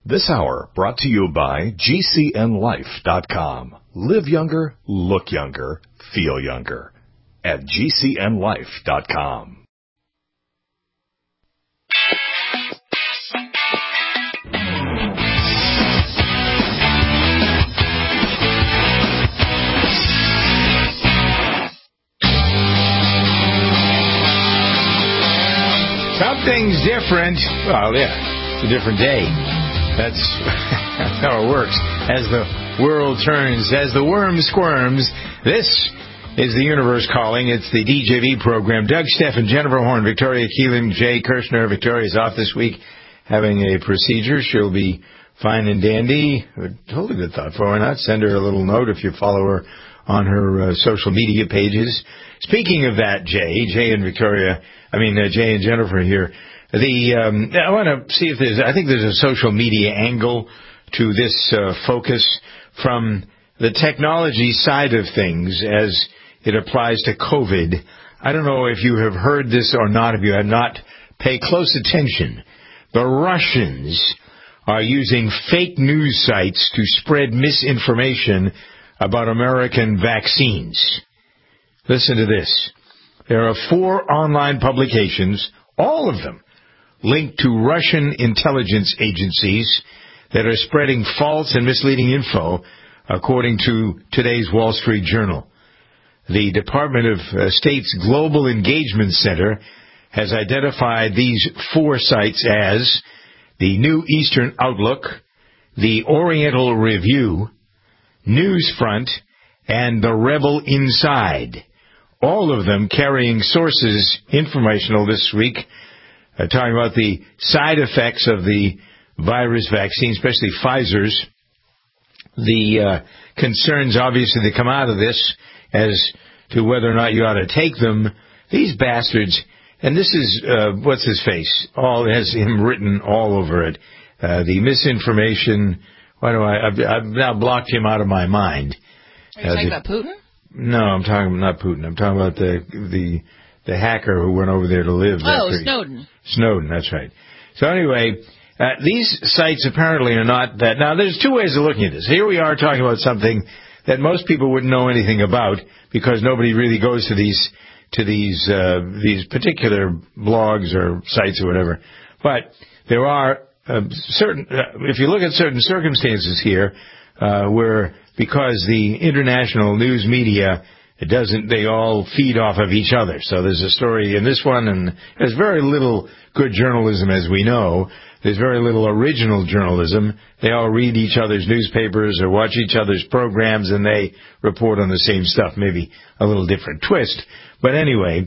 This hour brought to you by GCNLife.com. Live younger, look younger, feel younger at GCNLife.com. Something's different. Well, yeah, it's a different day. That's how it works. As the world turns, as the worm squirms, this is the universe calling. It's the DJV program. Doug Steffen, Jennifer Horn, Victoria Keelan, Jay Kirshner. Victoria's off this week having a procedure. She'll be fine and dandy. Totally good thought for her. Why not? Send her a little note if you follow her on her social media pages. Speaking of that, Jay and Victoria, Jay and Jennifer here. I want to see if I think there's a social media angle to this focus from the technology side of things as it applies to COVID. I don't know if you have heard this or not. If you have not, pay close attention. The Russians are using fake news sites to spread misinformation about American vaccines. Listen to this. There are 4 online publications, all of them linked to Russian intelligence agencies that are spreading false and misleading info, according to today's Wall Street Journal. The Department of State's Global Engagement Center has identified these 4 sites as the New Eastern Outlook, the Oriental Review, Newsfront, and the Rebel Inside. All of them carrying sources informational this week, talking about the side effects of the virus vaccine, especially Pfizer's. The concerns, obviously, that come out of this as to whether or not you ought to take them. These bastards, and this is, what's his face? All has him written all over it. The misinformation, I've now blocked him out of my mind. Are you talking about Putin? No, I'm talking not Putin. I'm talking about the hacker who went over there to live. Snowden. Snowden, that's right. So anyway, these sites apparently are not that. Now, there's 2 ways of looking at this. Here we are talking about something that most people wouldn't know anything about because nobody really goes to these particular blogs or sites or whatever. But there are certain, if you look at certain circumstances here, where because the international news media, they all feed off of each other. So there's a story in this one, and there's very little good journalism, as we know. There's very little original journalism. They all read each other's newspapers or watch each other's programs, and they report on the same stuff, maybe a little different twist. But anyway,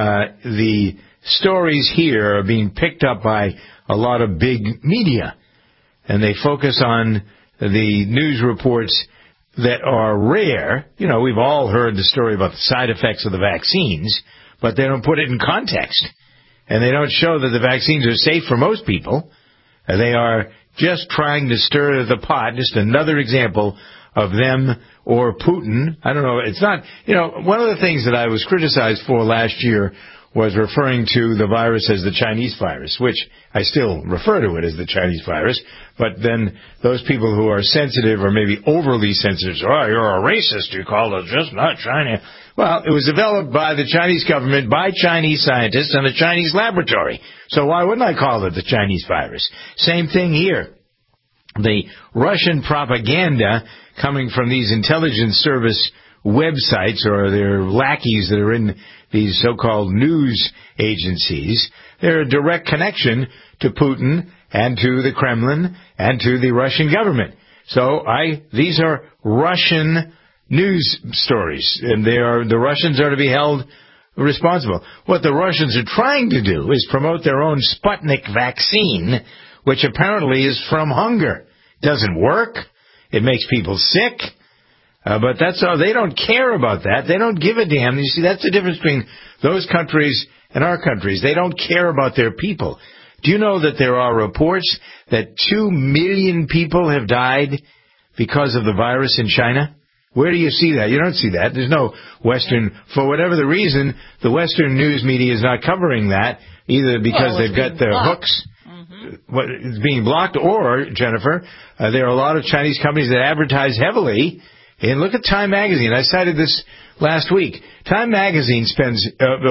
the stories here are being picked up by a lot of big media, and they focus on the news reports that are rare. You know, we've all heard the story about the side effects of the vaccines, but they don't put it in context. And they don't show that the vaccines are safe for most people. They are just trying to stir the pot. Just another example of them or Putin. I don't know. It's not, one of the things that I was criticized for last year was referring to the virus as the Chinese virus, which I still refer to it as the Chinese virus. But then those people who are sensitive or maybe overly sensitive, you're a racist, you call it just not China. Well, it was developed by the Chinese government, by Chinese scientists, and a Chinese laboratory. So why wouldn't I call it the Chinese virus? Same thing here. The Russian propaganda coming from these intelligence service websites or their lackeys that are in these so-called news agencies, they're a direct connection to Putin and to the Kremlin and to the Russian government. So these are Russian news stories, and the Russians are to be held responsible. What the Russians are trying to do is promote their own Sputnik vaccine, which apparently is from hunger. Doesn't work. It makes people sick. But that's all. They don't care about that. They don't give a damn. You see, that's the difference between those countries and our countries. They don't care about their people. Do you know that there are reports that 2 million people have died because of the virus in China? Where do you see that? You don't see that. There's no Western, for whatever the reason, the Western news media is not covering that, either because they've got their hooks. what is being blocked, or, Jennifer, there are a lot of Chinese companies that advertise heavily. And look at Time Magazine. I cited this last week. Time Magazine spends,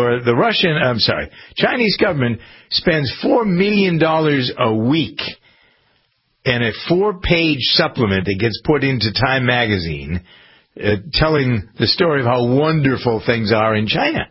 Chinese government spends $4 million a week in a 4-page supplement that gets put into Time Magazine telling the story of how wonderful things are in China.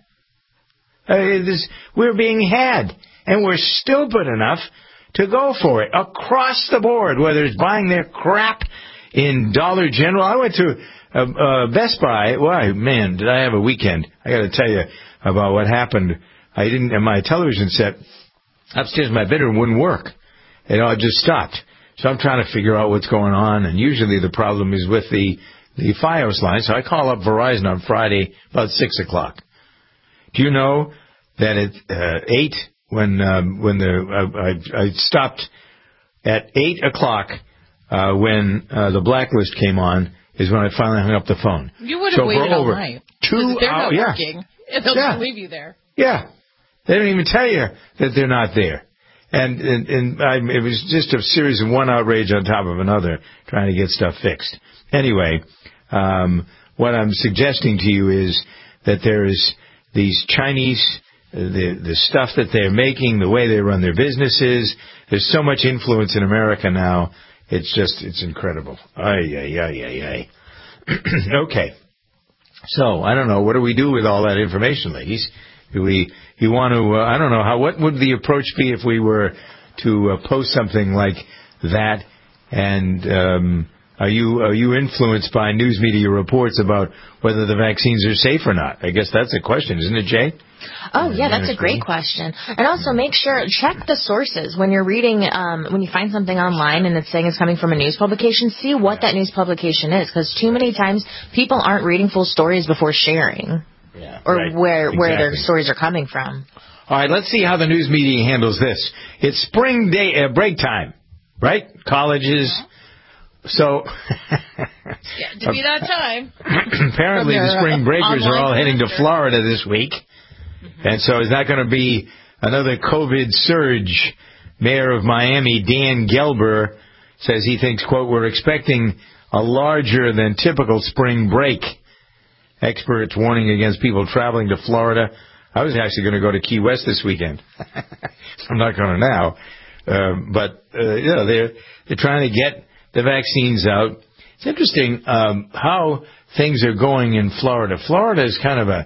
We're being had, and we're stupid enough to go for it across the board, whether it's buying their crap in Dollar General. I went to Best Buy. Why, man, did I have a weekend. I got to tell you about what happened. My television set upstairs in my bedroom wouldn't work. It all just stopped. So I'm trying to figure out what's going on, and usually the problem is with the FiOS line. So I call up Verizon on Friday about 6 o'clock. Do you know that at 8, when I stopped at 8 o'clock when the blacklist came on, is when I finally hung up the phone. You would have waited all night. 2 hours. They're not working. They'll just leave you there. Yeah. They don't even tell you that they're not there. And it was just a series of one outrage on top of another trying to get stuff fixed. Anyway, what I'm suggesting to you is that there is these Chinese, the stuff that they're making, the way they run their businesses. There's so much influence in America now. It's incredible. Ay. Okay. So, I don't know. What do we do with all that information, ladies? You want to, I don't know, what would the approach be if we were to post something like that? And are you influenced by news media reports about whether the vaccines are safe or not? I guess that's a question, isn't it, Jay? Oh, yeah, that's a great question. And also check the sources. When you're reading, when you find something online and it's saying it's coming from a news publication, see what that news publication is. Because too many times people aren't reading full stories before sharing. Yeah, or right. where Exactly. their stories are coming from. All right, let's see how the news media handles this. It's spring break time, right? Colleges. So, to be that time. Apparently the spring breakers are all heading to Florida this week. And so is that going to be another COVID surge? Mayor of Miami, Dan Gelber, says he thinks, quote, we're expecting a larger than typical spring break. Experts warning against people traveling to Florida. I was actually going to go to Key West this weekend. I'm not going to now. But they're trying to get the vaccines out. It's interesting how things are going in Florida. Florida is kind of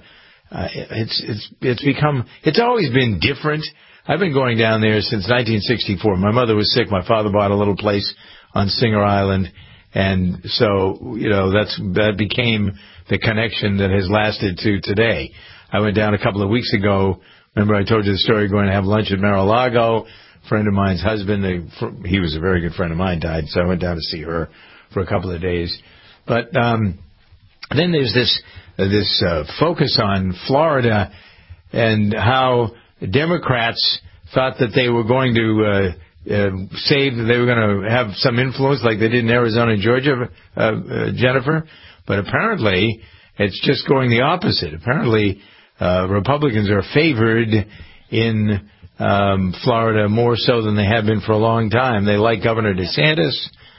it's always been different. I've been going down there since 1964. My mother was sick. My father bought a little place on Singer Island. And so, that became the connection that has lasted to today. I went down a couple of weeks ago. Remember I told you the story, going to have lunch at Mar-a-Lago. A friend of mine's husband, he was a very good friend of mine, died, so I went down to see her for a couple of days. But then there's this focus on Florida and how Democrats thought that they were going to say that they were going to have some influence like they did in Arizona and Georgia, Jennifer. But apparently it's just going the opposite. Apparently Republicans are favored in Florida more so than they have been for a long time. They like Governor DeSantis.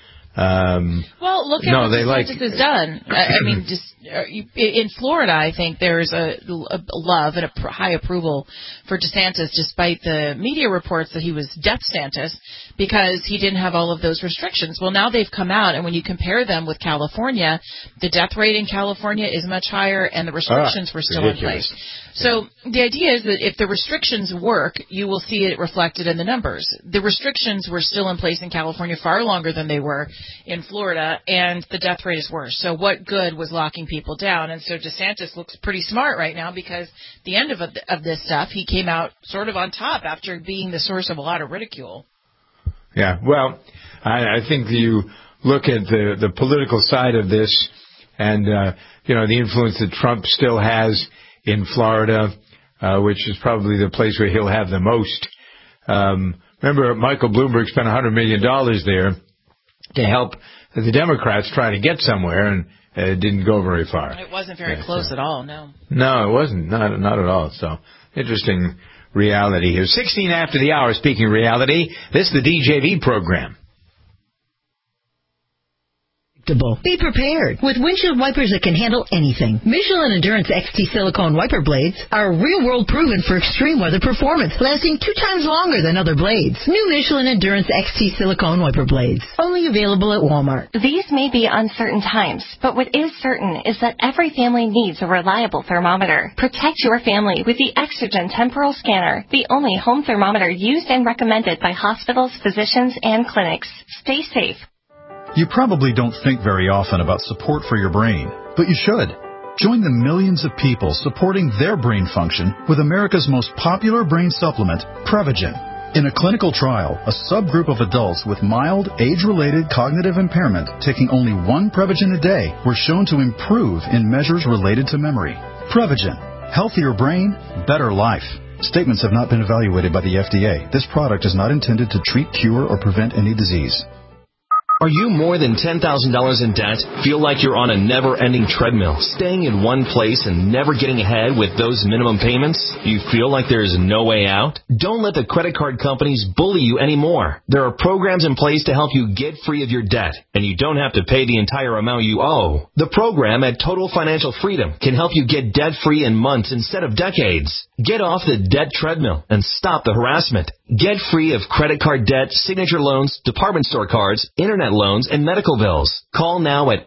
Well, look at what DeSantis has done. I mean, just in Florida, I think there's a love and a high approval for DeSantis, despite the media reports that he was Death Santis, because he didn't have all of those restrictions. Well, now they've come out, and when you compare them with California, the death rate in California is much higher, and the restrictions were still in place. So the idea is that if the restrictions work, you will see it reflected in the numbers. The restrictions were still in place in California far longer than they were in Florida, and the death rate is worse. So what good was locking people down? And so DeSantis looks pretty smart right now, because the end of this stuff, he came out sort of on top after being the source of a lot of ridicule. Yeah, well, I think you look at the political side of this and, the influence that Trump still has in Florida, which is probably the place where he'll have the most. Remember, Michael Bloomberg spent $100 million there to help the Democrats try to get somewhere, and it didn't go very far. It wasn't very close at all, no. No, it wasn't. Not at all. So, interesting reality here. 16 after the hour, speaking reality. This is the DJV program. Be prepared with windshield wipers that can handle anything. Michelin Endurance XT silicone wiper blades are real-world proven for extreme weather performance, lasting 2 times longer than other blades. New Michelin Endurance XT silicone wiper blades, only available at Walmart. These may be uncertain times, but what is certain is that every family needs a reliable thermometer. Protect your family with the Exergen Temporal Scanner, the only home thermometer used and recommended by hospitals, physicians, and clinics. Stay safe. You probably don't think very often about support for your brain, but you should. Join the millions of people supporting their brain function with America's most popular brain supplement, Prevagen. In a clinical trial, a subgroup of adults with mild, age-related cognitive impairment taking only 1 Prevagen a day were shown to improve in measures related to memory. Prevagen. Healthier brain, better life. Statements have not been evaluated by the FDA. This product is not intended to treat, cure, or prevent any disease. Are you more than $10,000 in debt? Feel like you're on a never-ending treadmill, staying in one place and never getting ahead with those minimum payments? You feel like there's no way out? Don't let the credit card companies bully you anymore. There are programs in place to help you get free of your debt, and you don't have to pay the entire amount you owe. The program at Total Financial Freedom can help you get debt-free in months instead of decades. Get off the debt treadmill and stop the harassment. Get free of credit card debt, signature loans, department store cards, internet loans, and medical bills. Call now at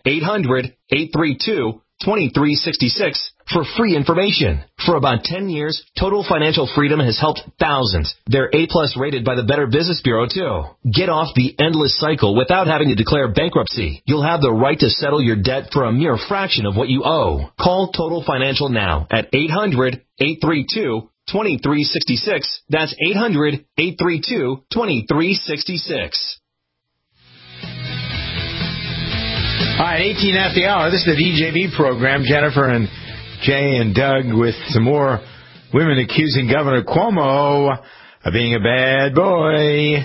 800-832-2366 for free information. For about 10 years, Total Financial Freedom has helped thousands. They're A+ rated by the Better Business Bureau, too. Get off the endless cycle without having to declare bankruptcy. You'll have the right to settle your debt for a mere fraction of what you owe. Call Total Financial now at 800-832-2366. That's 800-832-2366. All right, 18 after the hour. This is the DJV program. Jennifer and Jay and Doug with some more women accusing Governor Cuomo of being a bad boy.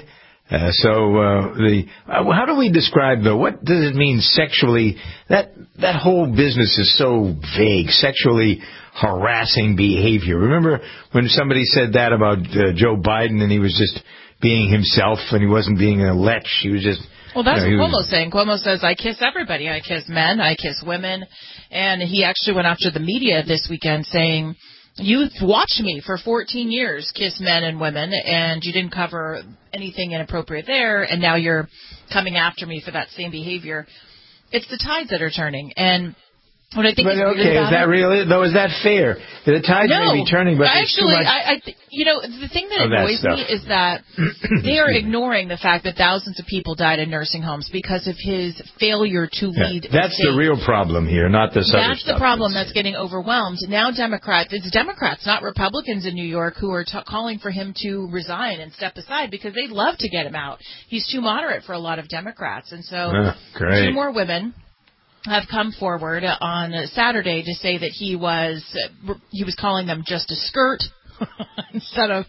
How do we describe, though, what does it mean sexually? That whole business is so vague, sexually harassing behavior. Remember when somebody said that about Joe Biden and he was just being himself and he wasn't being a lech, he was just... Well, that's what Cuomo's saying. Cuomo says, I kiss everybody. I kiss men. I kiss women. And he actually went after the media this weekend saying, you've watched me for 14 years kiss men and women, and you didn't cover anything inappropriate there, and now you're coming after me for that same behavior. It's the tides that are turning. And what I think is that really, though, is that fair? The tides may be turning, but actually, there's too much... the thing that annoys me is that they are ignoring the fact that thousands of people died in nursing homes because of his failure to lead. That's the real problem here, not this other stuff. That's the problem that's getting overwhelmed. Now it's Democrats, not Republicans in New York, who are calling for him to resign and step aside because they'd love to get him out. He's too moderate for a lot of Democrats. And so 2 more women have come forward on Saturday to say that he was calling them just a skirt instead of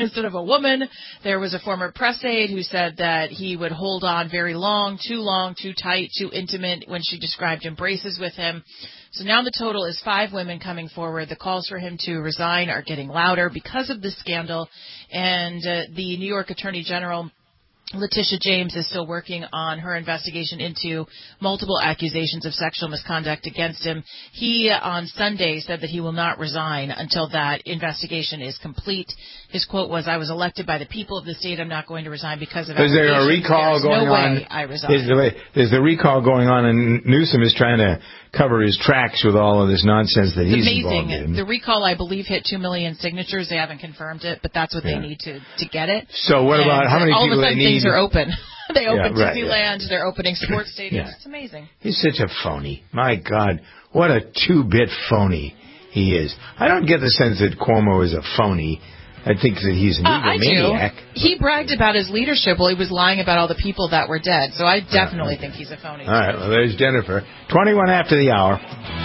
a woman. There was a former press aide who said that he would hold on very long, too tight, too intimate when she described embraces with him. So now the total is 5 women coming forward. The calls for him to resign are getting louder because of this scandal. And the New York Attorney General, Letitia James, is still working on her investigation into multiple accusations of sexual misconduct against him. He, on Sunday, said that he will not resign until that investigation is complete. His quote was, I was elected by the people of the state. I'm not going to resign because of allegations. Is there a recall going on? No way I resign. Is the recall going on, and Newsom is trying to cover his tracks with all of this nonsense that he's involved in. The recall, I believe, hit 2 million signatures. They haven't confirmed it, but that's what they need to get it. So what about how many people they need? Things are open. They open Disneyland. They're opening sports stadiums. It's amazing. He's such a phony. My God, what a 2-bit phony he is. I don't get the sense that Cuomo is a phony. I think that he's an egomaniac. I do. He bragged about his leadership while he was lying about all the people that were dead. So I definitely think he's a phony. All right. Well, there's Jennifer. 21 after the hour.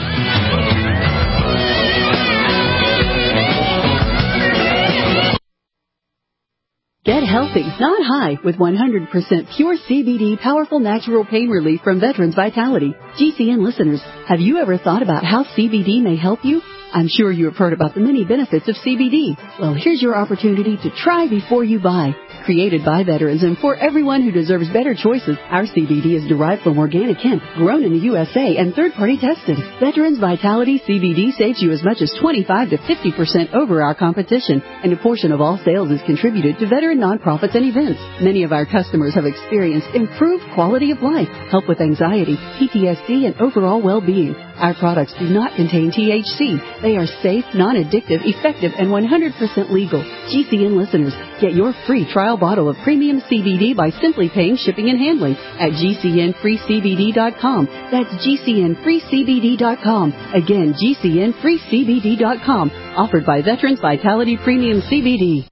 Get healthy, not high, with 100% pure CBD powerful natural pain relief from Veterans Vitality. GCN listeners, have you ever thought about how CBD may help you? I'm sure you have heard about the many benefits of CBD. Well, here's your opportunity to try before you buy. Created by veterans and for everyone who deserves better choices, our CBD is derived from organic hemp, grown in the USA and third-party tested. Veterans Vitality CBD saves you as much as 25 to 50% over our competition, and a portion of all sales is contributed to veteran nonprofits and events. Many of our customers have experienced improved quality of life, help with anxiety, PTSD, and overall well-being. Our products do not contain THC. They are safe, non-addictive, effective, and 100% legal. GCN listeners, get your free trial bottle of premium CBD by simply paying shipping and handling at GCNFreeCBD.com. That's GCNFreeCBD.com. Again, GCNFreeCBD.com. Offered by Veterans Vitality Premium CBD.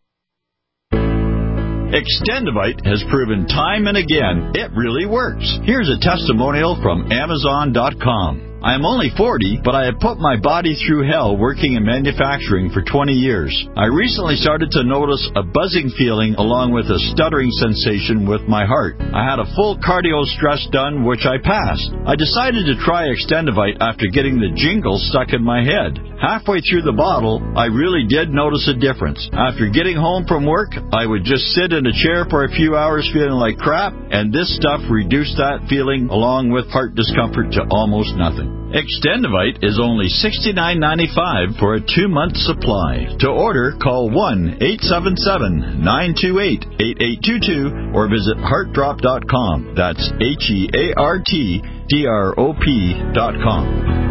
Extendivite has proven time and again it really works. Here's a testimonial from Amazon.com. I am only 40, but I have put my body through hell working in manufacturing for 20 years. I recently started to notice a buzzing feeling along with a stuttering sensation with my heart. I had a full cardio stress done, which I passed. I decided to try Extendivite after getting the jingle stuck in my head. Halfway through the bottle, I really did notice a difference. After getting home from work, I would just sit in a chair for a few hours feeling like crap, and this stuff reduced that feeling along with heart discomfort to almost nothing. Extendivite is only $69.95 for a 2-month supply. To order, call 1-877-928-8822 or visit heartdrop.com. That's HEARTDROP.com.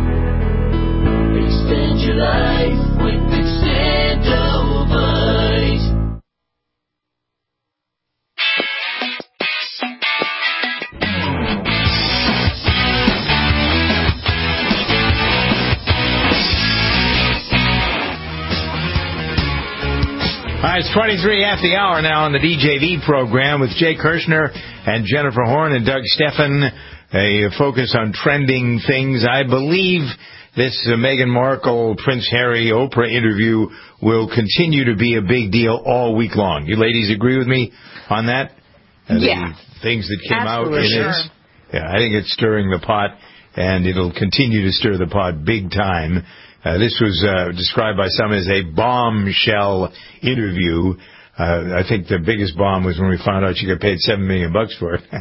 Extend your life with Extendivite. All right, it's 23 after the hour now on the DJV program with Jay Kirshner and Jennifer Horn and Doug Steffen. A focus on trending things. I believe this Meghan Markle, Prince Harry, Oprah interview will continue to be a big deal all week long. You ladies agree with me on that? Yeah. The things that came out in sure. it. Yeah, I think it's stirring the pot, and it'll continue to stir the pot big time. This was described by some as a bombshell interview. I think the biggest bomb was when we found out she got paid $7 million for it.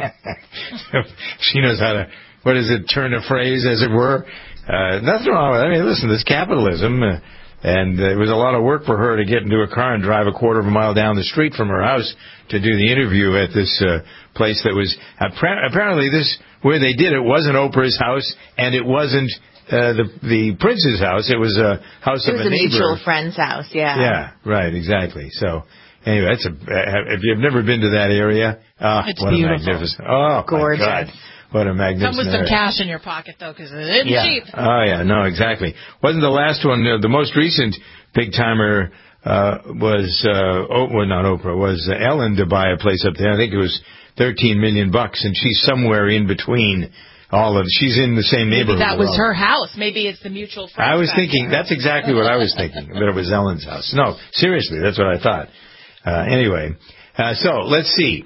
She knows how to, what is it, turn a phrase, as it were. Nothing wrong with it. I mean, listen, this capitalism, and it was a lot of work for her to get into a car and drive a quarter of a mile down the street from her house to do the interview at this place that was, apparently this, where they did it wasn't Oprah's house, and it wasn't the prince's house. It was a house of a neighbor. It was a mutual friend's house, yeah. Yeah, right, exactly. So, anyway, that's if you've never been to that area, it's what beautiful. A magnificent, oh, gorgeous. My God. What a magnificent Come with some area. cash in your pocket, though, because it's cheap. Oh, yeah, no, exactly. Wasn't the last one, the most recent big-timer was, not Oprah, was Ellen to buy a place up there. I think it was $13 million, and she's somewhere in between all of, she's in the same neighborhood. Maybe that was her house. Maybe it's the mutual friend. I was thinking, that's exactly what I was thinking, that it was Ellen's house. No, seriously, that's what I thought. Anyway, so let's see.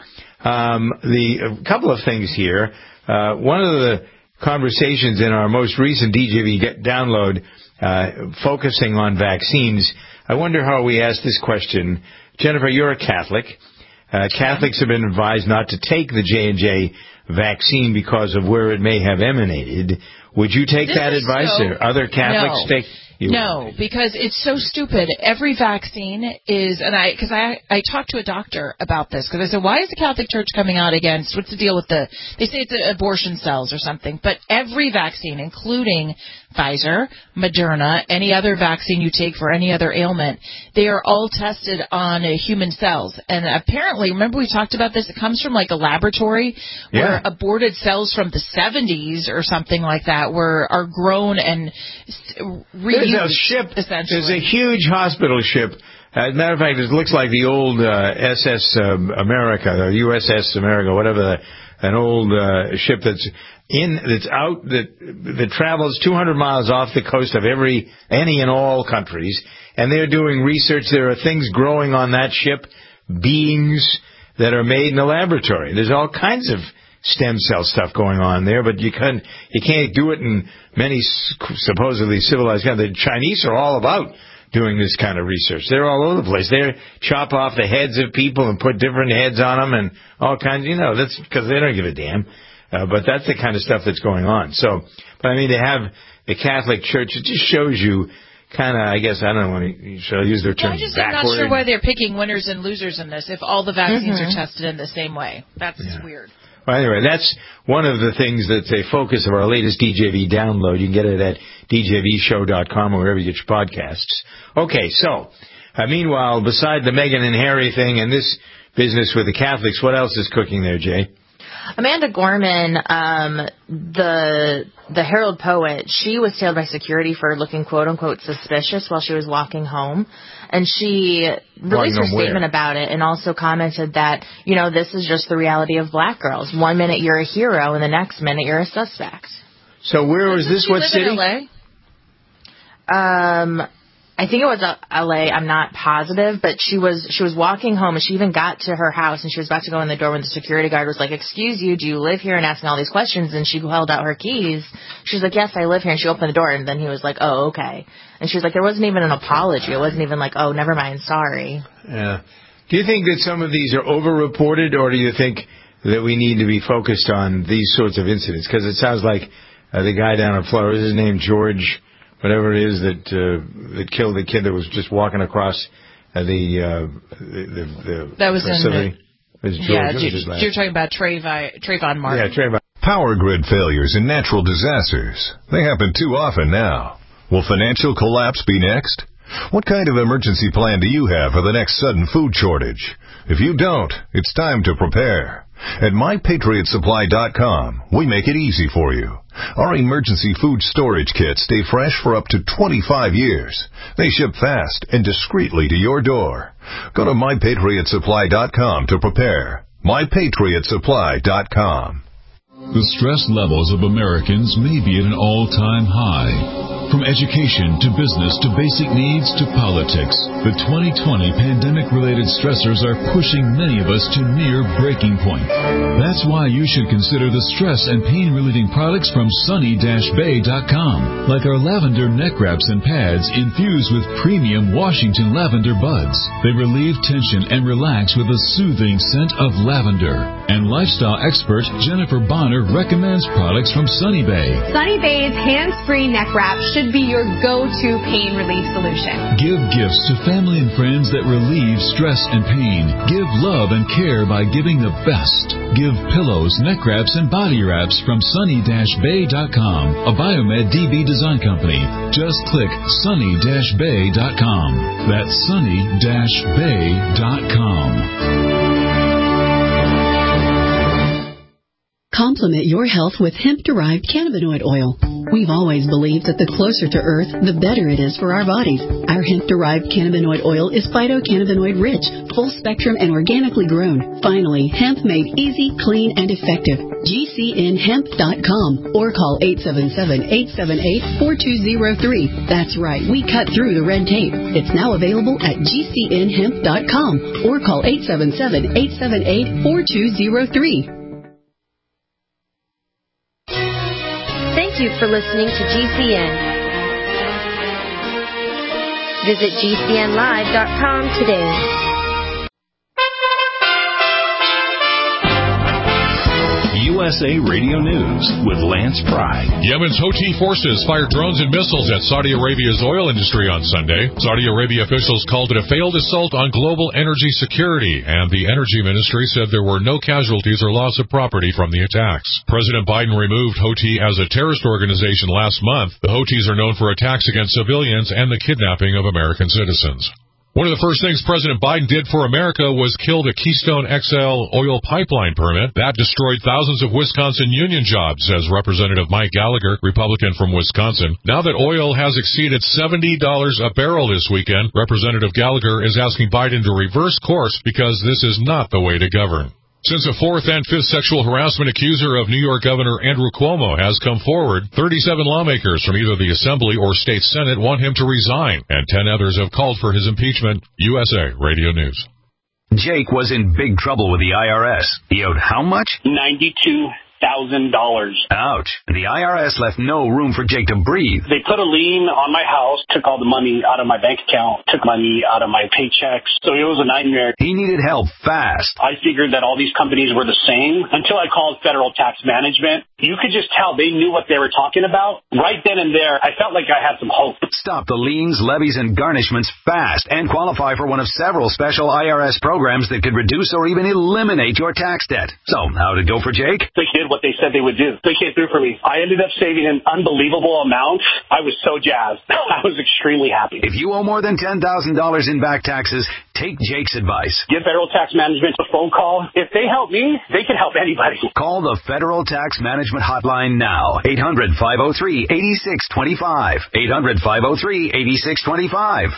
A couple of things here. One of the conversations in our most recent DJV download, focusing on vaccines, I wonder how we asked this question. Jennifer, you're a Catholic. Catholics have been advised not to take the J&J vaccine because of where it may have emanated. Would you take that advice? Or other Catholics take? No, because it's so stupid. Every vaccine is, and I talked to a doctor about this, because I said, why is the Catholic Church coming out against, what's the deal with they say it's abortion cells or something, but every vaccine, including Pfizer, Moderna, any other vaccine you take for any other ailment, they are all tested on human cells. And apparently, remember we talked about this, it comes from like a laboratory where aborted cells from the 70s or something like that are grown and reused. There's a huge hospital ship. As a matter of fact, it looks like the old SS America, or USS America, whatever, an old ship that travels 200 miles off the coast of any and all countries, and they're doing research. There are things growing on that ship, beings that are made in a laboratory. There's all kinds of stem cell stuff going on there, but you can't do it in many supposedly civilized countries. The Chinese are all about doing this kind of research. They're all over the place. They chop off the heads of people and put different heads on them and all kinds. That's because they don't give a damn. But that's the kind of stuff that's going on. So, but I mean, they have the Catholic Church. It just shows you kind of, I guess, I don't want to, should I use their term, backward? I'm not sure why they're picking winners and losers in this if all the vaccines are tested in the same way. That's weird. Well, anyway, that's one of the things that's a focus of our latest DJV download. You can get it at djvshow.com or wherever you get your podcasts. Okay, so, meanwhile, beside the Meghan and Harry thing and this business with the Catholics, what else is cooking there, Jay? Amanda Gorman, the Herald poet, she was tailed by security for looking quote-unquote suspicious while she was walking home. And she released her statement about it and also commented that, this is just the reality of black girls. 1 minute you're a hero and the next minute you're a suspect. So where was this? What city? In LA? I think it was LA. I'm not positive, but she was walking home and she even got to her house and she was about to go in the door when the security guard was like, "Excuse you, do you live here?" and asking all these questions. And she held out her keys. She was like, "Yes, I live here." And she opened the door and then he was like, "Oh, okay." And she was like, there wasn't even an apology. It wasn't even like, "Oh, never mind, sorry." Yeah. Do you think that some of these are over-reported, or do you think that we need to be focused on these sorts of incidents? Because it sounds like the guy down in Florida, is his name George, whatever it is, that killed the kid that was just walking across the facility. You're talking about Trayvon Martin. Yeah, Trayvon. Power grid failures and natural disasters. They happen too often now. Will financial collapse be next? What kind of emergency plan do you have for the next sudden food shortage? If you don't, it's time to prepare. At MyPatriotSupply.com, we make it easy for you. Our emergency food storage kits stay fresh for up to 25 years. They ship fast and discreetly to your door. Go to MyPatriotSupply.com to prepare. MyPatriotSupply.com. The stress levels of Americans may be at an all-time high. From education to business to basic needs to politics, the 2020 pandemic-related stressors are pushing many of us to near breaking point. That's why you should consider the stress and pain-relieving products from Sunny-Bay.com, like our lavender neck wraps and pads infused with premium Washington lavender buds. They relieve tension and relax with a soothing scent of lavender. And lifestyle expert Jennifer Bonner recommends products from Sunny Bay. Sunny Bay's hands-free neck wrap should be your go-to pain relief solution. Give gifts to family and friends that relieve stress and pain. Give love and care by giving the best. Give pillows, neck wraps, and body wraps from Sunny-Bay.com, a Biomed DB design company. Just click Sunny-Bay.com. That's Sunny-Bay.com. Complement your health with hemp-derived cannabinoid oil. We've always believed that the closer to Earth, the better it is for our bodies. Our hemp-derived cannabinoid oil is phytocannabinoid-rich, full-spectrum, and organically grown. Finally, hemp made easy, clean, and effective. GCNhemp.com or call 877-878-4203. That's right, we cut through the red tape. It's now available at GCNhemp.com or call 877-878-4203. Thank you for listening to GCN. Visit GCNlive.com today. USA Radio News with Lance Pry. Yemen's Houthi forces fired drones and missiles at Saudi Arabia's oil industry on Sunday. Saudi Arabia officials called it a failed assault on global energy security, and the energy ministry said there were no casualties or loss of property from the attacks. President Biden removed Houthi as a terrorist organization last month. The Houthis are known for attacks against civilians and the kidnapping of American citizens. One of the first things President Biden did for America was kill the Keystone XL oil pipeline permit. That destroyed thousands of Wisconsin union jobs, says Representative Mike Gallagher, Republican from Wisconsin. Now that oil has exceeded $70 a barrel this weekend, Representative Gallagher is asking Biden to reverse course because this is not the way to govern. Since a fourth and fifth sexual harassment accuser of New York Governor Andrew Cuomo has come forward, 37 lawmakers from either the Assembly or State Senate want him to resign, and 10 others have called for his impeachment. USA Radio News. Jake was in big trouble with the IRS. He owed how much? $92,000. Ouch. The IRS left no room for Jake to breathe. They put a lien on my house, took all the money out of my bank account, took money out of my paychecks. So it was a nightmare. He needed help fast. I figured that all these companies were the same until I called Federal Tax Management. You could just tell they knew what they were talking about. Right then and there, I felt like I had some hope. Stop the liens, levies, and garnishments fast and qualify for one of several special IRS programs that could reduce or even eliminate your tax debt. So, how'd it go for Jake? They did what they said they would do. They came through for me. I ended up saving an unbelievable amount. I was so jazzed. I was extremely happy. If you owe more than $10,000 in back taxes, take Jake's advice. Give Federal Tax Management a phone call. If they help me, they can help anybody. Call the Federal Tax Management Hotline now. 800-503-8625. 800-503-8625.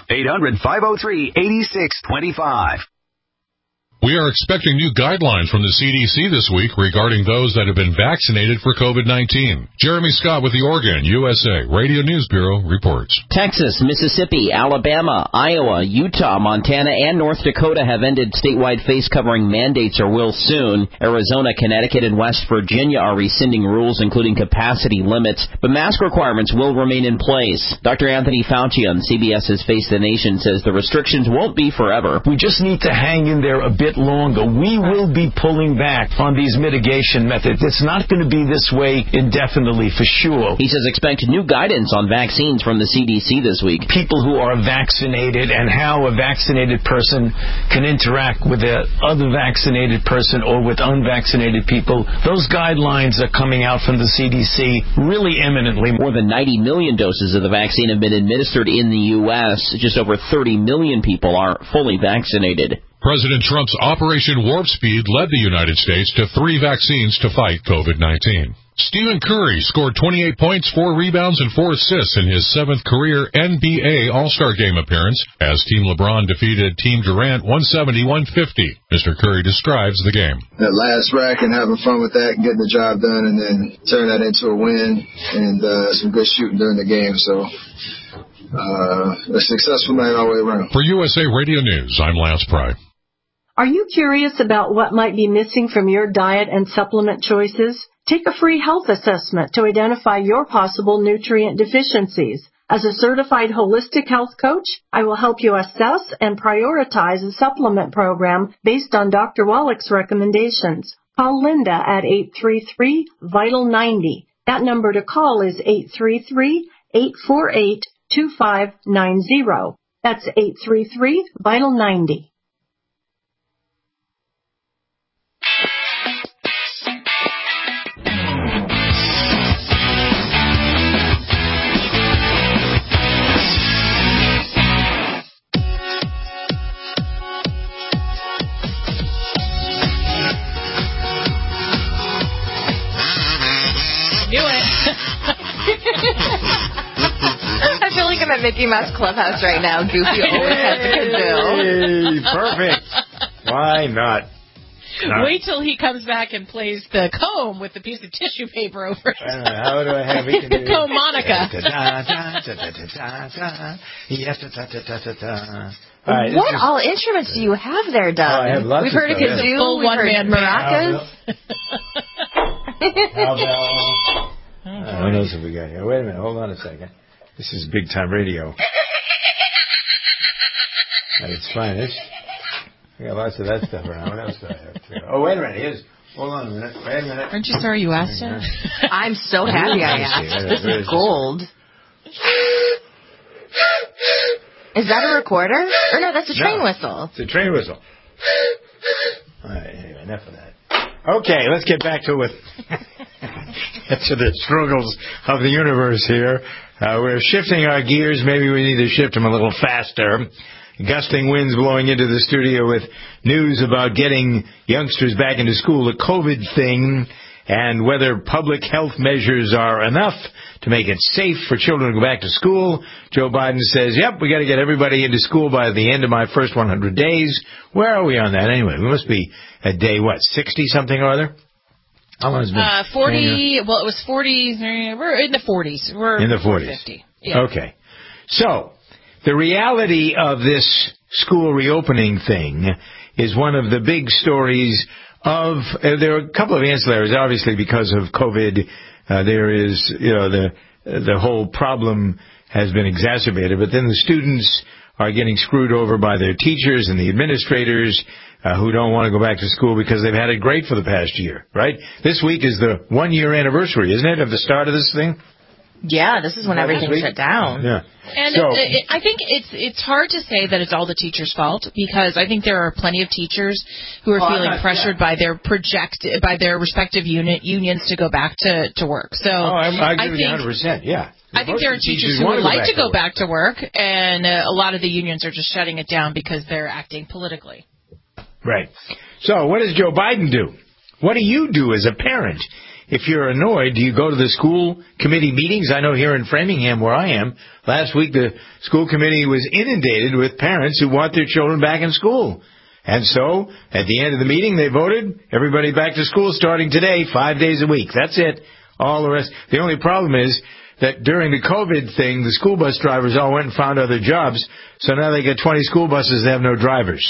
800-503-8625. We are expecting new guidelines from the CDC this week regarding those that have been vaccinated for COVID-19. Jeremy Scott with the Oregon USA Radio News Bureau reports. Texas, Mississippi, Alabama, Iowa, Utah, Montana, and North Dakota have ended statewide face-covering mandates or will soon. Arizona, Connecticut, and West Virginia are rescinding rules including capacity limits, but mask requirements will remain in place. Dr. Anthony Fauci on CBS's Face the Nation says the restrictions won't be forever. We just need to hang in there a bit longer. We will be pulling back on these mitigation methods. It's not going to be this way indefinitely for sure. He says expect new guidance on vaccines from the CDC this week. People who are vaccinated and how a vaccinated person can interact with the other vaccinated person or with unvaccinated people. Those guidelines are coming out from the CDC really imminently. More than 90 million doses of the vaccine have been administered in the U.S. Just over 30 million people are fully vaccinated. President Trump's Operation Warp Speed led the United States to 3 vaccines to fight COVID-19. Stephen Curry scored 28 points, 4 rebounds, and 4 assists in his 7th career NBA All-Star Game appearance as Team LeBron defeated Team Durant 170-150. Mr. Curry describes the game. That last rack and having fun with that, getting the job done, and then turn that into a win and some good shooting during the game. So a successful night all the way around. For USA Radio News, I'm Lance Pry. Are you curious about what might be missing from your diet and supplement choices? Take a free health assessment to identify your possible nutrient deficiencies. As a certified holistic health coach, I will help you assess and prioritize a supplement program based on Dr. Wallach's recommendations. Call Linda at 833-VITAL-90. That number to call is 833-848-2590. That's 833-VITAL-90. I feel like I'm at Mickey Mouse Clubhouse right now. Goofy always has the kazoo. Hey, perfect. Why not? Wait till he comes back and plays the comb with the piece of tissue paper over it. How do I have it? The comb Monica. Right, what all instruments do you have there, Doug? I have lots We've heard a kazoo, we've heard maracas. What else have we got here? Wait a minute, hold on a second. This is big time radio. At its finest. I got lots of that stuff around. What else do I have? Oh, wait a minute. Hold on a minute. Wait a minute. Aren't you sorry you asked him? I'm so happy I asked. This is gold. Is that a recorder? Or no, that's a train whistle. It's a train whistle. All right, anyway, enough of that. Okay, let's get back to the struggles of the universe here. We're shifting our gears. Maybe we need to shift them a little faster. Gusting winds blowing into the studio with news about getting youngsters back into school, the COVID thing, and whether public health measures are enough to make it safe for children to go back to school. Joe Biden says, yep, we got to get everybody into school by the end of my first 100 days. Where are we on that anyway? We must be at day, 60-something or other? How long has it been? 40, well, it was 40, we're in the 40s. We're in the 40s. 50. Yeah. Okay. So, the reality of this school reopening thing is one of the big stories of, there are a couple of ancillaries, obviously, because of COVID. There is, the whole problem has been exacerbated, but then the students are getting screwed over by their teachers and the administrators who don't want to go back to school because they've had it great for the past year, right? This week is the 1-year anniversary, isn't it, of the start of this thing? Yeah, this is when everything shut down. Yeah. And I think it's hard to say that it's all the teachers' fault, because I think there are plenty of teachers who are feeling pressured by their respective unions to go back to work. So I agree with you 100%. Yeah. I think there are teachers who would like to go back to work, and a lot of the unions are just shutting it down because they're acting politically. Right. So what does Joe Biden do? What do you do as a parent? If you're annoyed, do you go to the school committee meetings? I know here in Framingham, where I am, last week the school committee was inundated with parents who want their children back in school. And so, at the end of the meeting, they voted everybody back to school starting today, 5 days a week. That's it. All the rest. The only problem is that during the COVID thing, the school bus drivers all went and found other jobs, so now they get 20 school buses that have no drivers.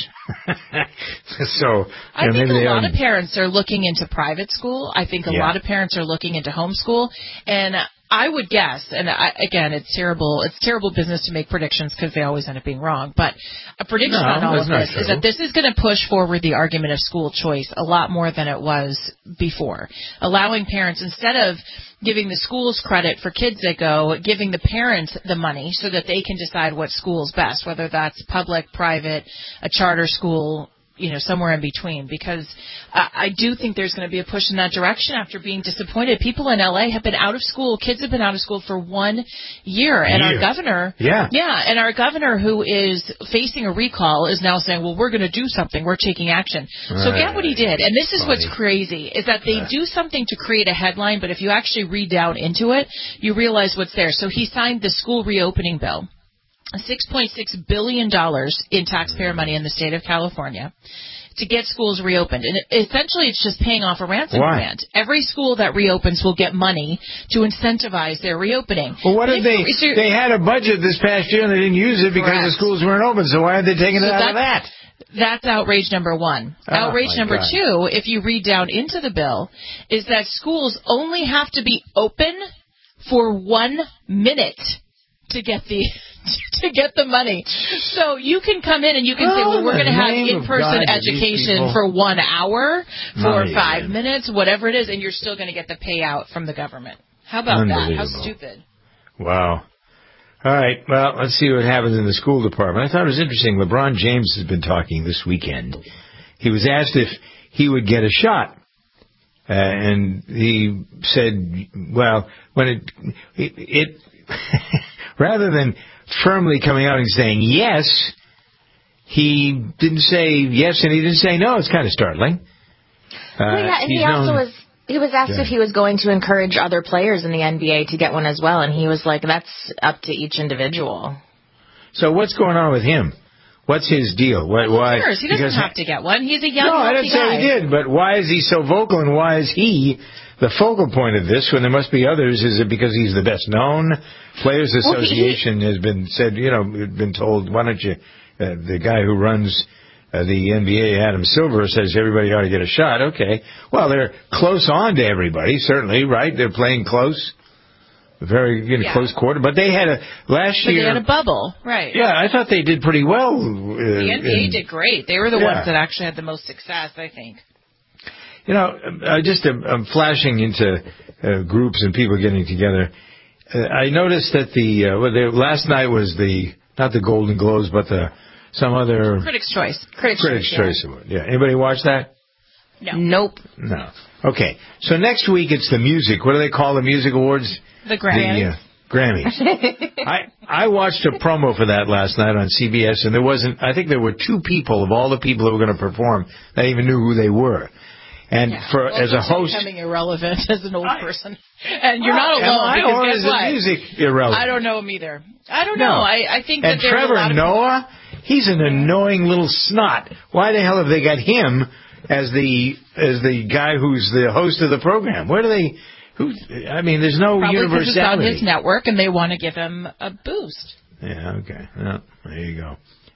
So I think a lot of parents are looking into private school. I think a lot of parents are looking into homeschool, and I would guess, and again, it's terrible business to make predictions because they always end up being wrong, but a prediction on all of this is that this is going to push forward the argument of school choice a lot more than it was before. Allowing parents, instead of giving the schools credit for kids that go, giving the parents the money so that they can decide what school is best, whether that's public, private, a charter school, somewhere in between, because I do think there's going to be a push in that direction after being disappointed. People in L.A. have been out of school. Kids have been out of school for 1 year. And our governor, and our governor, who is facing a recall, is now saying, well, we're going to do something. We're taking action. So get what he did. And this is what's crazy, is that they do something to create a headline, but if you actually read down into it, you realize what's there. So he signed the school reopening bill. $6.6 billion in taxpayer money in the state of California to get schools reopened. And essentially it's just paying off a ransom grant. Every school that reopens will get money to incentivize their reopening. Well, what if they had a budget this past year and they didn't use it because the schools weren't open, so why are they taking it out of that? That's outrage number one. Outrage number two, if you read down into the bill, is that schools only have to be open for 1 minute to get the money. So you can come in and you can say, well, we're going to have in-person education for 1 hour, for 5 minutes, whatever it is, and you're still going to get the payout from the government. How about that? How stupid. Wow. All right. Well, let's see what happens in the school department. I thought it was interesting. LeBron James has been talking this weekend. He was asked if he would get a shot. And he said, well, when it rather than firmly coming out and saying yes, he didn't say yes and he didn't say no. It's kind of startling. And he was asked if he was going to encourage other players in the NBA to get one as well, and he was like, that's up to each individual. So what's going on with him? What's his deal? Why? He doesn't have to get one. He's a young, I didn't say he did, but why is he so vocal, and why is he the focal point of this when there must be others? Is it because he's the best known? Players Association has been said, been told, why don't you, the guy who runs the NBA, Adam Silver, says everybody ought to get a shot. Okay. Well, they're close on to everybody, certainly, right? They're playing close. Very close quarter, but they had last year. They had a bubble, right? Yeah, I thought they did pretty well. The NBA did great. They were the ones that actually had the most success, I think. I'm flashing into groups and people getting together. I noticed that last night was not the Golden Globes, but some other Critics' Choice. Critics' Choice Award. Yeah, anybody watch that? No. Nope. No. Okay, so next week it's the music. What do they call the music awards? The Grammys. The Grammys. I watched a promo for that last night on CBS, and I think there were 2 people of all the people who were going to perform that even knew who they were. And as a host, becoming irrelevant as an old person, and you're not alone. Because guess what? Music irrelevant. I don't know him either. I don't know. I think that there's Trevor a lot of Noah, he's an annoying little snot. Why the hell have they got him as the guy who's the host of the program? Where do they? There's no probably universality. It's on his network, and they want to give him a boost. Yeah. Okay. Well, there you go.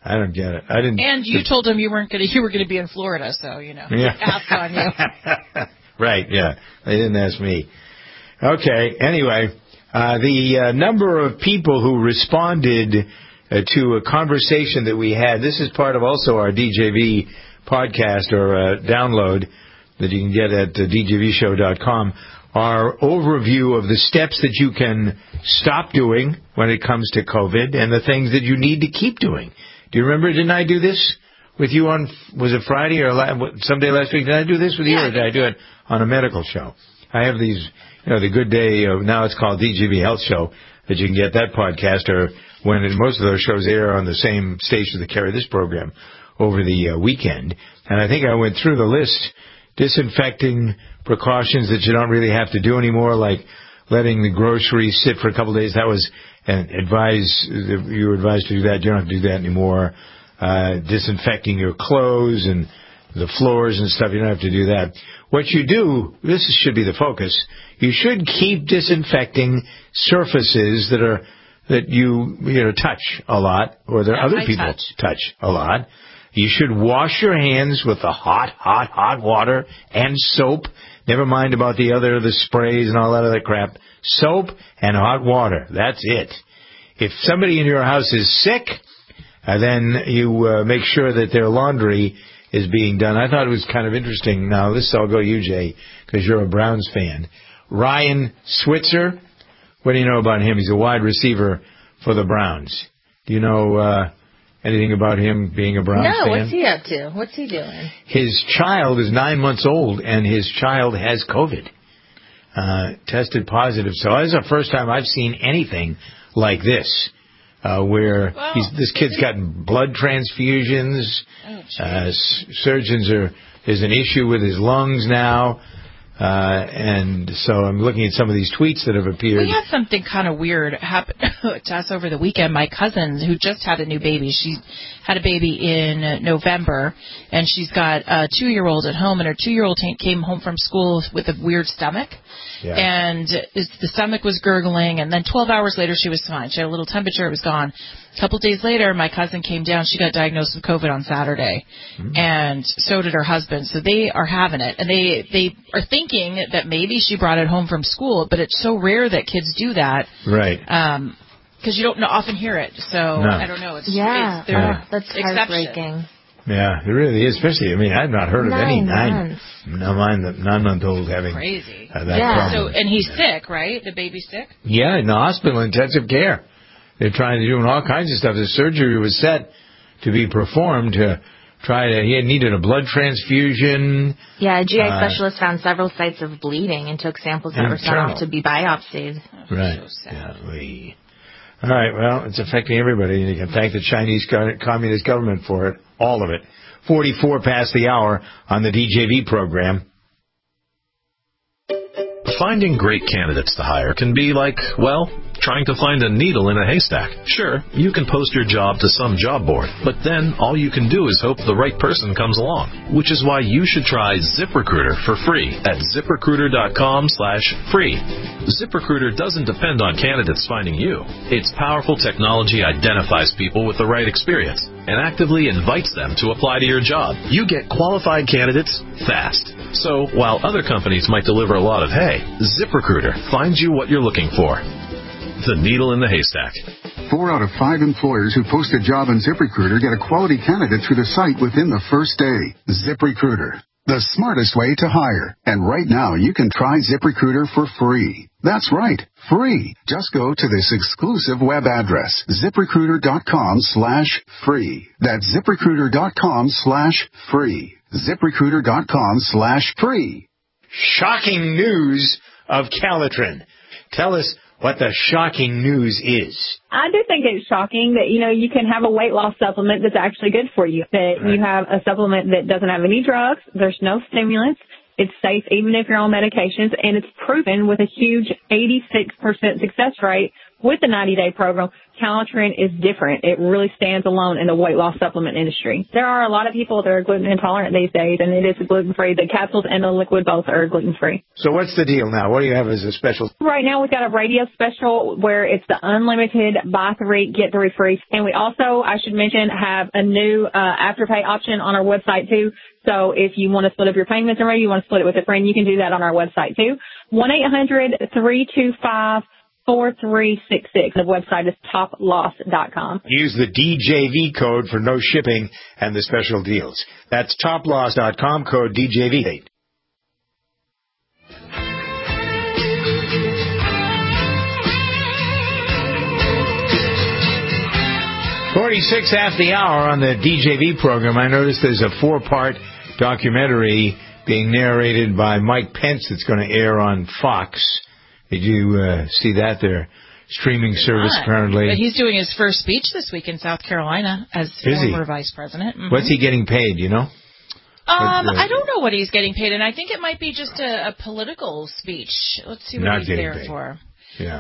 I don't get it. I didn't. And you told him you were going to be in Florida, so asked on you. Right. Yeah. They didn't ask me. Okay. Anyway, the number of people who responded to a conversation that we had. This is part of also our DJV podcast or download that you can get at djvshow.com. Our overview of the steps that you can stop doing when it comes to COVID and the things that you need to keep doing. Do you remember, didn't I do this with you on, was it Friday or someday last week? Did I do this with you or did I do it on a medical show? I have these, the Good Day, now it's called DGV Health Show, that you can get that podcast, or when most of those shows air on the same station that carry this program over the weekend. And I think I went through the list, disinfecting precautions that you don't really have to do anymore, like letting the groceries sit for a couple of days. That was you were advised to do that. You don't have to do that anymore. Disinfecting your clothes and the floors and stuff, you don't have to do that. What you do, this should be the focus, you should keep disinfecting surfaces that you touch a lot, or that other people touch a lot. You should wash your hands with the hot water and soap. Never mind about the sprays and all that other crap. Soap and hot water. That's it. If somebody in your house is sick, then you make sure that their laundry is being done. I thought it was kind of interesting. Now, I'll go you, Jay, because you're a Browns fan. Ryan Switzer, what do you know about him? He's a wide receiver for the Browns. Do you know anything about him being a Browns fan? No, what's he up to? What's he doing? His child is 9 months old, and his child has COVID. Tested positive. So this is the first time I've seen anything like this. Where this kid's gotten blood transfusions. There's an issue with his lungs now. And so I'm looking at some of these tweets that have appeared. We had something kind of weird happen to us over the weekend. My cousin, who just had a new baby, she had a baby in November, and she's got a 2-year-old at home, and her 2-year-old came home from school with a weird stomach. Yeah. And the stomach was gurgling, and then 12 hours later she was fine. She had a little temperature, it was gone. A couple days later, my cousin came down. She got diagnosed with COVID on Saturday, and so did her husband. So they are having it, and they are thinking that maybe she brought it home from school, but it's so rare that kids do that. Right. Because you don't often hear it. So no. I don't know. That's heartbreaking. Yeah, it really is. Especially, I've not heard of any 9-month-old having crazy. That problem. So, and he's sick, right? The baby's sick? Yeah, in the hospital, intensive care. They're trying to do all kinds of stuff. The surgery was set to be performed to he needed a blood transfusion. Yeah, a GI specialist found several sites of bleeding and took samples that were sent off to be biopsied. Right. So sad. Yeah, all right, well, it's affecting everybody, and you can thank the Chinese Communist government for it, all of it. 44 past the hour on the DJV program. Finding great candidates to hire can be like, trying to find a needle in a haystack. Sure, you can post your job to some job board, but then all you can do is hope the right person comes along, which is why you should try ZipRecruiter for free at ZipRecruiter.com/free. ZipRecruiter doesn't depend on candidates finding you. Its powerful technology identifies people with the right experience and actively invites them to apply to your job. You get qualified candidates fast. So while other companies might deliver a lot of hay, ZipRecruiter finds you what you're looking for. The needle in the haystack. 4 out of 5 employers who post a job on ZipRecruiter get a quality candidate through the site within the first day. ZipRecruiter, the smartest way to hire. And right now, you can try ZipRecruiter for free. That's right, free. Just go to this exclusive web address, ZipRecruiter.com/free. That's ZipRecruiter.com/free. ZipRecruiter.com/free. Shocking news of Calitrin. Tell us what the shocking news is. I do think it's shocking that, you can have a weight loss supplement that's actually good for you. That you have a supplement that doesn't have any drugs, there's no stimulants, it's safe even if you're on medications, and it's proven with a huge 86% success rate with the 90-day program, Calnitrin is different. It really stands alone in the weight loss supplement industry. There are a lot of people that are gluten intolerant these days, and it is gluten-free. The capsules and the liquid both are gluten-free. So what's the deal now? What do you have as a special? Right now we've got a radio special where it's the unlimited buy 3, get 3 free. And we also, I should mention, have a new Afterpay option on our website too. So if you want to split up your payments already, you want to split it with a friend, you can do that on our website too. 1-800-325-4366. The website is toploss.com. Use the DJV code for no shipping and the special deals. That's toploss.com, code DJV. 46 after the hour on the DJV program. I noticed there's a 4-part documentary being narrated by Mike Pence that's going to air on Fox. Did you see that? Their streaming service, apparently. But he's doing his first speech this week in South Carolina as former vice president. Mm-hmm. What's he getting paid, you know? I don't know what he's getting paid, and I think it might be just a political speech. Let's see what he's there for. Yeah.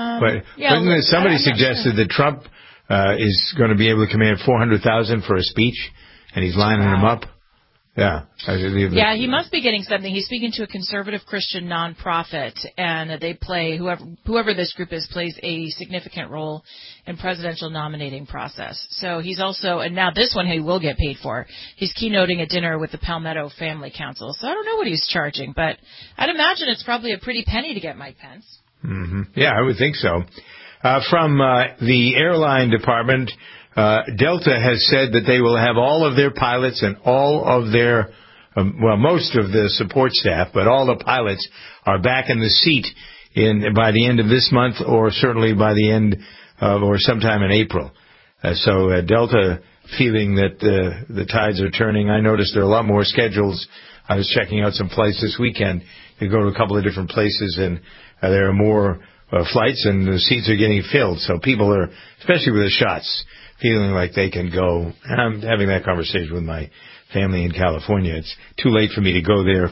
Somebody suggested that Trump is going to be able to command $400,000 for a speech, and he's lining him up. Yeah. Yeah, he must be getting something. He's speaking to a conservative Christian nonprofit, and they play, whoever this group is, plays a significant role in presidential nominating process. So he's also, and now this one he will get paid for. He's keynoting a dinner with the Palmetto Family Council. So I don't know what he's charging, but I'd imagine it's probably a pretty penny to get Mike Pence. Mm-hmm. Yeah, I would think so. From the airline department, Delta has said that they will have all of their pilots and all of their, most of the support staff, but all the pilots are back in the seat by the end of this month, or certainly by the end of, or sometime in April. So Delta feeling that the tides are turning. I noticed there are a lot more schedules. I was checking out some flights this weekend to go to a couple of different places, and there are more flights, and the seats are getting filled. So people are, especially with the shots, feeling like they can go. And I'm having that conversation with my family in California. It's too late for me to go there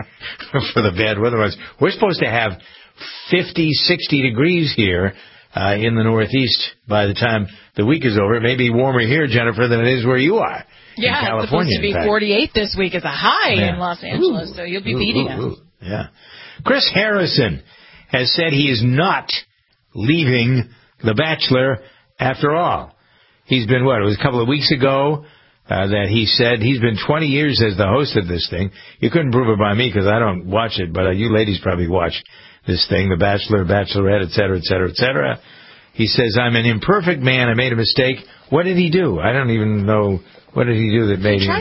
for the bad weather. We're supposed to have 50, 60 degrees here in the Northeast by the time the week is over. It may be warmer here, Jennifer, than it is where you are. Yeah, in California, it's supposed to be 48 this week as a high in Los Angeles, so you'll be beating us. Yeah. Chris Harrison has said he is not leaving The Bachelor after all. He's been, it was a couple of weeks ago that he said he's been 20 years as the host of this thing. You couldn't prove it by me because I don't watch it, but you ladies probably watch this thing, The Bachelor, Bachelorette, et cetera, et cetera, et cetera. He says, I'm an imperfect man. I made a mistake. What did he do? I don't even know. What did he do that made him? He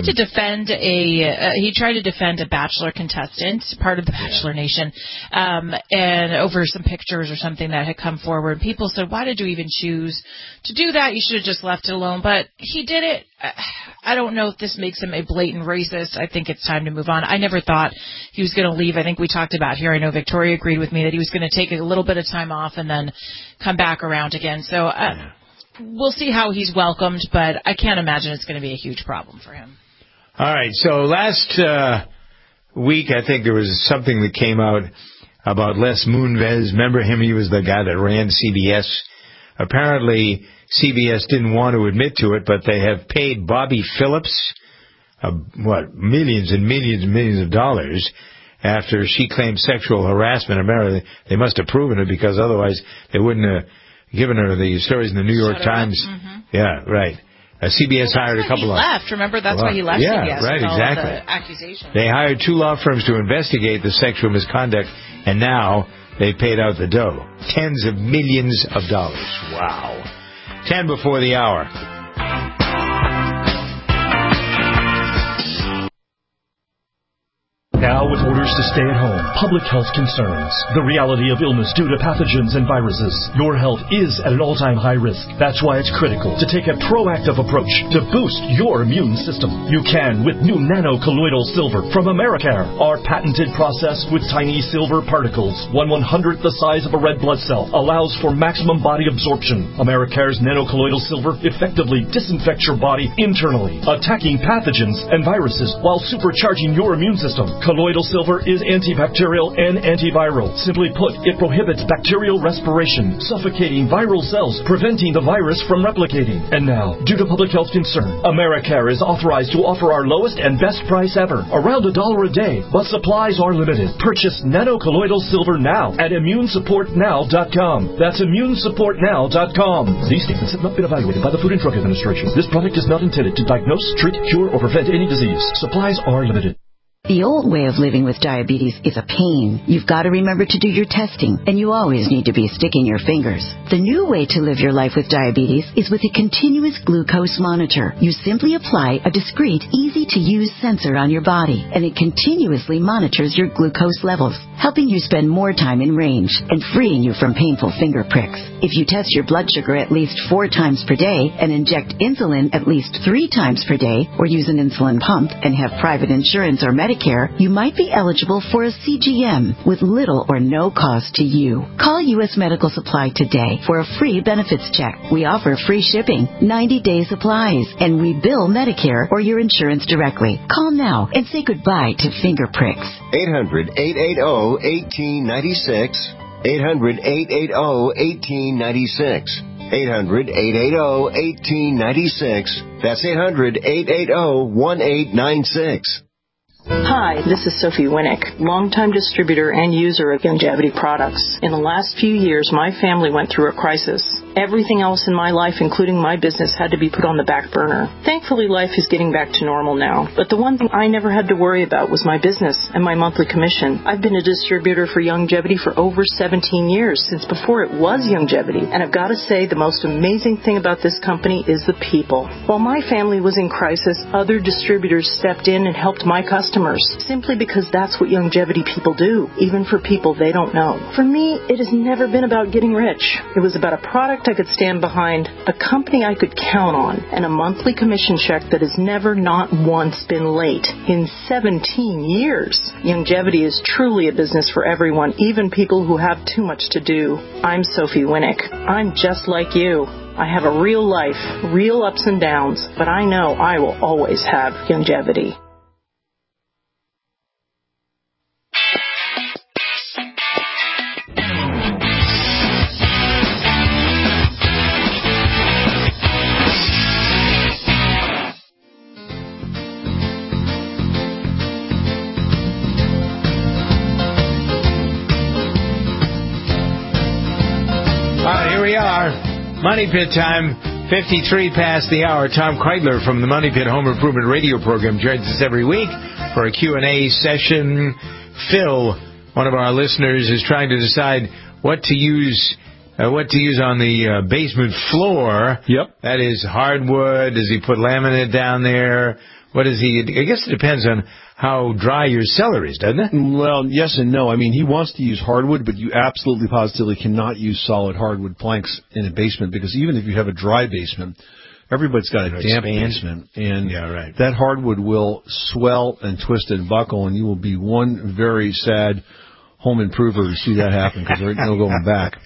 tried to defend a Bachelor contestant, part of the Bachelor Nation, and over some pictures or something that had come forward. People said, why did you even choose to do that? You should have just left it alone. But he did it. I don't know if this makes him a blatant racist. I think it's time to move on. I never thought he was going to leave. I think we talked about here. I know Victoria agreed with me that he was going to take a little bit of time off and then come back around again. So we'll see how he's welcomed, but I can't imagine it's going to be a huge problem for him. All right. So last week, I think there was something that came out about Les Moonves. Remember him? He was the guy that ran CBS. Apparently, CBS didn't want to admit to it, but they have paid Bobby Phillips, millions and millions and millions of dollars after she claimed sexual harassment. Apparently, they must have proven it because otherwise they wouldn't have given her the stories in the New York Times. Mm-hmm. Yeah, right. CBS hired a couple of... left. Remember, that's why he left CBS. Right, exactly. The accusations. They hired 2 law firms to investigate the sexual misconduct, and now they paid out the dough. Tens of millions of dollars. Wow. 10 before the hour. Now with orders to stay at home, public health concerns, the reality of illness due to pathogens and viruses, your health is at an all-time high risk. That's why it's critical to take a proactive approach to boost your immune system. You can with new nano-colloidal silver from Americare. Our patented process with tiny silver particles, 1/100th the size of a red blood cell, allows for maximum body absorption. Americare's nano-colloidal silver effectively disinfects your body internally, attacking pathogens and viruses while supercharging your immune system. Colloidal silver is antibacterial and antiviral. Simply put, it prohibits bacterial respiration, suffocating viral cells, preventing the virus from replicating. And now, due to public health concern, Americare is authorized to offer our lowest and best price ever, around $1 a day, but supplies are limited. Purchase nanocolloidal silver now at immunesupportnow.com. That's immunesupportnow.com. These statements have not been evaluated by the Food and Drug Administration. This product is not intended to diagnose, treat, cure, or prevent any disease. Supplies are limited. The old way of living with diabetes is a pain. You've got to remember to do your testing, and you always need to be sticking your fingers. The new way to live your life with diabetes is with a continuous glucose monitor. You simply apply a discreet, easy-to-use sensor on your body, and it continuously monitors your glucose levels, helping you spend more time in range and freeing you from painful finger pricks. If you test your blood sugar at least 4 times per day and inject insulin at least 3 times per day, or use an insulin pump and have private insurance or Medicare, you might be eligible for a CGM with little or no cost to you. Call U.S. Medical Supply today for a free benefits check. We offer free shipping, 90-day supplies, and we bill Medicare or your insurance directly. Call now and say goodbye to finger pricks. 800-880-1896. 800-880-1896. 800-880-1896. That's 800-880-1896. Hi, this is Sophie Winnick, longtime distributor and user of Youngevity products. In the last few years, my family went through a crisis. Everything else in my life, including my business, had to be put on the back burner. Thankfully, life is getting back to normal now. But the one thing I never had to worry about was my business and my monthly commission. I've been a distributor for Youngevity for over 17 years, since before it was Youngevity. And I've got to say, the most amazing thing about this company is the people. While my family was in crisis, other distributors stepped in and helped my customers, simply because that's what Youngevity people do, even for people they don't know. For me, it has never been about getting rich. It was about a product I could stand behind, a company I could count on, and a monthly commission check that has never not once been late in 17 years. Youngevity is truly a business for everyone, even people who have too much to do. I'm Sophie Winnick. I'm just like you. I have a real life, real ups and downs, but I know I will always have Youngevity. Money Pit time, 53 past the hour. Tom Kreidler from the Money Pit Home Improvement Radio Program joins us every week for a Q&A session. Phil, one of our listeners, is trying to decide what to use on the basement floor. Yep. That is hardwood. Does he put laminate down there? What is he? I guess it depends on how dry your cellar is, doesn't it? Well, yes and no. I mean, he wants to use hardwood, but you absolutely positively cannot use solid hardwood planks in a basement, because even if you have a dry basement, everybody's got a damp basement, and that hardwood will swell and twist and buckle, and you will be one very sad home improver to see that happen, because there ain't no going back.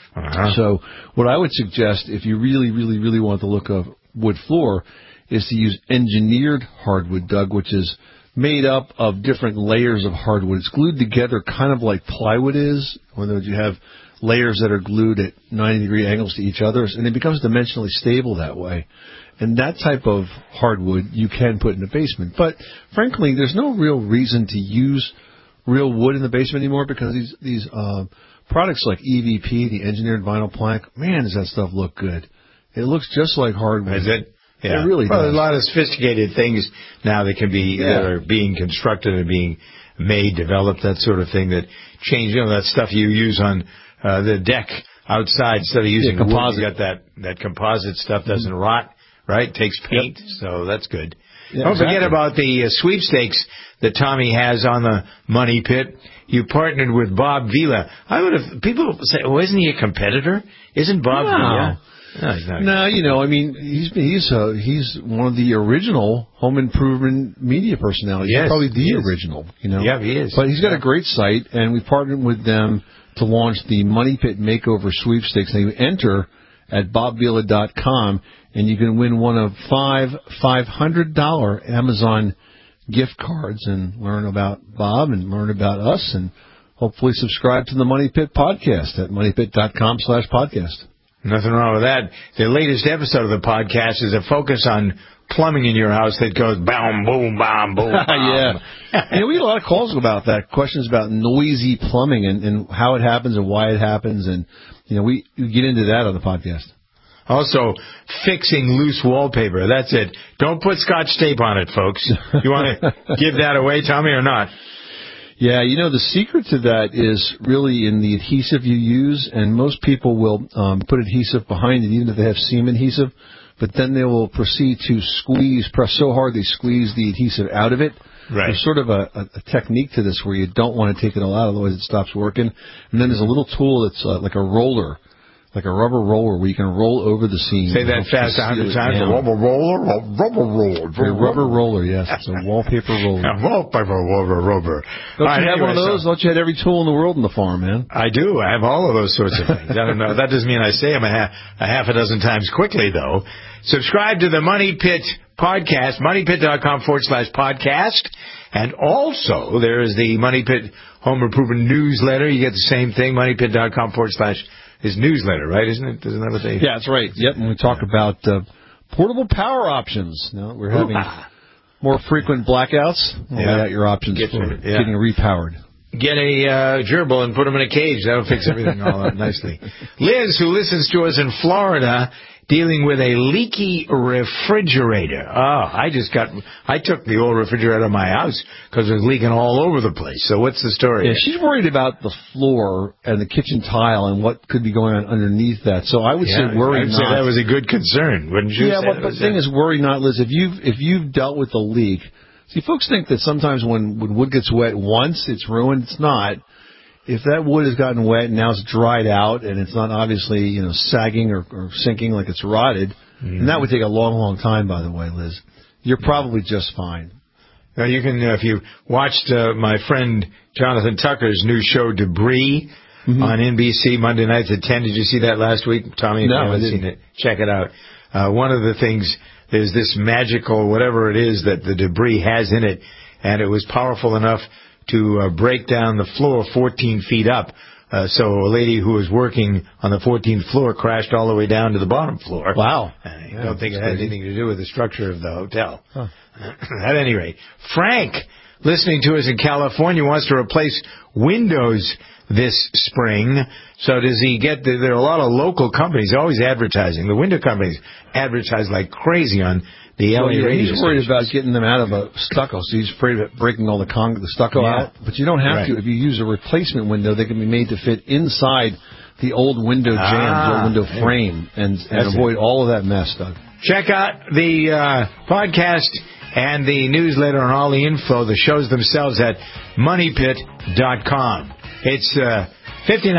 So what I would suggest, if you really, really, really want the look of wood floor, is to use engineered hardwood, Doug, which is made up of different layers of hardwood. It's glued together kind of like plywood is, when you have layers that are glued at 90-degree angles to each other, and it becomes dimensionally stable that way. And that type of hardwood you can put in the basement. But frankly, there's no real reason to use real wood in the basement anymore, because these products like EVP, the engineered vinyl plank, man, does that stuff look good. It looks just like hardwood. Is it? Yeah. It really does. There's a lot of sophisticated things now that can be that are being constructed and being made, developed, that sort of thing that change. That stuff you use on the deck outside instead of using composite. You got that composite stuff doesn't rot, right? Takes paint, so that's good. Yeah, Don't forget about the sweepstakes that Tommy has on the Money Pit. You partnered with Bob Vila. People say, "Oh, isn't he a competitor?" Isn't Bob Vila? No, I mean, he's one of the original home improvement media personalities. Yes, he's probably the original, Yeah, he is. But he's got a great site, and we partnered with them to launch the Money Pit Makeover Sweepstakes. And you enter at BobVila.com, and you can win one of 5 $500 Amazon gift cards and learn about Bob and learn about us, and hopefully subscribe to the Money Pit podcast at moneypit.com/podcast. Nothing wrong with that. The latest episode of the podcast is a focus on plumbing in your house that goes boom, boom, bam, boom, bam. Yeah. We get a lot of calls about that, questions about noisy plumbing and how it happens and why it happens, and we get into that on the podcast. Also, fixing loose wallpaper. That's it. Don't put Scotch tape on it, folks. You want to give that away, Tommy, or not? Yeah, the secret to that is really in the adhesive you use, and most people will put adhesive behind it, even if they have seam adhesive, but then they will proceed to press so hard they squeeze the adhesive out of it. Right. There's sort of a technique to this where you don't want to take it all out, otherwise it stops working. And then there's a little tool that's like a roller, like a rubber roller where you can roll over the seam. Say that fast 100 times. A rubber roller. A rubber roller, yes. It's a wallpaper roller. A wallpaper roller. Don't you have one of those? Don't you have every tool in the world in the farm, man? I do. I have all of those sorts of things. I don't know. That doesn't mean I say them a half a dozen times quickly, though. Subscribe to the Money Pit podcast, moneypit.com/podcast. And also, there is the Money Pit Home Improvement newsletter. You get the same thing, moneypit.com/his newsletter, right? Isn't it? Isn't that what they... Yeah, that's right. Yep, and we talk about portable power options. Now we're having more frequent blackouts. Lay out your options for getting repowered. Get a gerbil and put him in a cage. That'll fix everything all up nicely. Liz, who listens to us in Florida, dealing with a leaky refrigerator. I took the old refrigerator out of my house because it was leaking all over the place. So what's the story? Yeah, she's worried about the floor and the kitchen tile and what could be going on underneath that. So I would say worry not. I'd say that was a good concern, wouldn't you? Yeah, but the thing is worry not, Liz. If you've dealt with the leak, see, folks think that sometimes when wood gets wet once, it's ruined. It's not. If that wood has gotten wet and now it's dried out and it's not obviously sagging or sinking like it's rotted, and that would take a long, long time, by the way, Liz, you're probably just fine. Now you can, if you watched my friend Jonathan Tucker's new show Debris on NBC Monday nights at 10. Did you see that last week, Tommy? No, if you haven't seen it, check it out. One of the things, there's this magical whatever it is that the debris has in it, and it was powerful enough to break down the floor 14 feet up. So a lady who was working on the 14th floor crashed all the way down to the bottom floor. Wow. I don't think it had anything to do with the structure of the hotel. Huh. At any rate, Frank, listening to us in California, wants to replace windows this spring. So does he get there are a lot of local companies always advertising. The window companies advertise like crazy on the LA radio He's worried about getting them out of a stucco, so he's afraid of breaking all the stucco out. But you don't have to. If you use a replacement window, they can be made to fit inside the old window jambs, the old window frame, and avoid all of that mess, Doug. Check out the podcast and the newsletter and all the info, the shows themselves at moneypit.com. It's 59.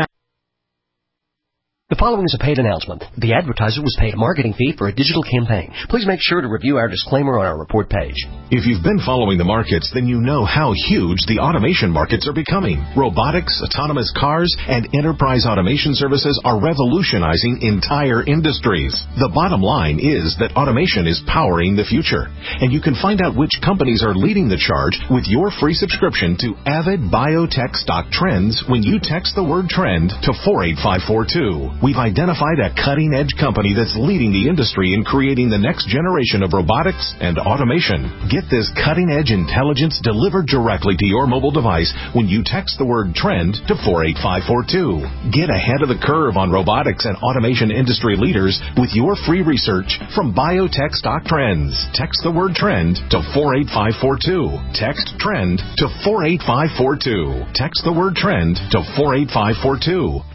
The following is a paid announcement. The advertiser was paid a marketing fee for a digital campaign. Please make sure to review our disclaimer on our report page. If you've been following the markets, then you know how huge the automation markets are becoming. Robotics, autonomous cars, and enterprise automation services are revolutionizing entire industries. The bottom line is that automation is powering the future. And you can find out which companies are leading the charge with your free subscription to Avid Biotech Stock Trends when you text the word trend to 48542. We've identified a cutting-edge company that's leading the industry in creating the next generation of robotics and automation. Get this cutting-edge intelligence delivered directly to your mobile device when you text the word trend to 48542. Get ahead of the curve on robotics and automation industry leaders with your free research from Biotech Stock Trends. Text the word trend to 48542. Text trend to 48542. Text the word trend to 48542.